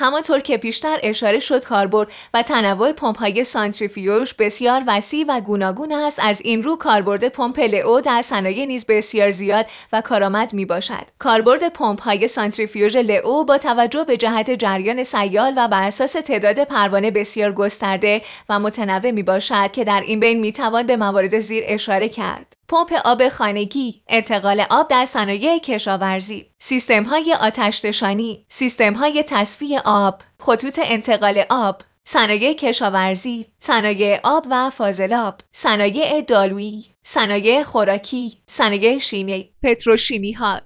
همانطور که پیشتر اشاره شد کاربرد و تنوع پمپ‌های سانتریفیوژ بسیار وسیع و گوناگون است. از این رو کاربرد پمپ لئو در صنایع نیز بسیار زیاد و کارآمد میباشد. کاربرد پمپ‌های سانتریفیوژ لئو با توجه به جهت جریان سیال و بر اساس تعداد پروانه بسیار گسترده و متنوع میباشد که در این بین میتوان به موارد زیر اشاره کرد: پمپ آب خانگی، انتقال آب در صنایع کشاورزی، سیستم‌های آتش‌نشانی، سیستم‌های تصفیه آب، خطوط انتقال آب، صنایع کشاورزی، صنایع آب و فاضلاب، صنایع دارویی، صنایع خوراکی، صنایع شیمی، پتروشیمی‌ها،